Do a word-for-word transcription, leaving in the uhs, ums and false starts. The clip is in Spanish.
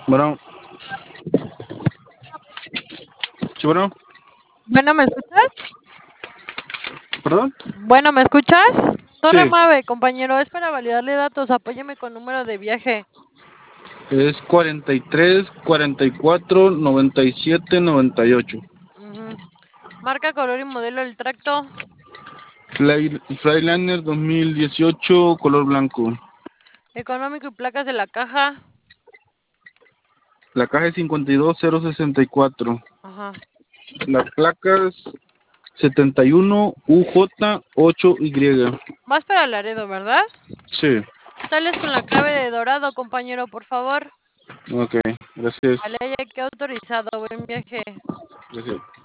Bueno, sí, bueno, Bueno, ¿me escuchas? perdón. Bueno, ¿me escuchas? Torre Sí, Mave, compañero, es para validarle datos. Apóyeme con número de viaje. es cuarenta y tres, cuarenta y cuatro, noventa y siete, noventa y ocho. Ujú. Marca, color y modelo del tracto. Fly- Flyliner dos mil dieciocho, color blanco. Económico y placas de la caja. La caja es cincuenta y dos cero sesenta y cuatro. Ajá. Las placas setenta y uno U J ocho Y. Vas para Laredo, ¿verdad? Sí, Sales con la clave de dorado, compañero, por favor. ok, gracias. Vale, ya que autorizado. Buen viaje. Gracias.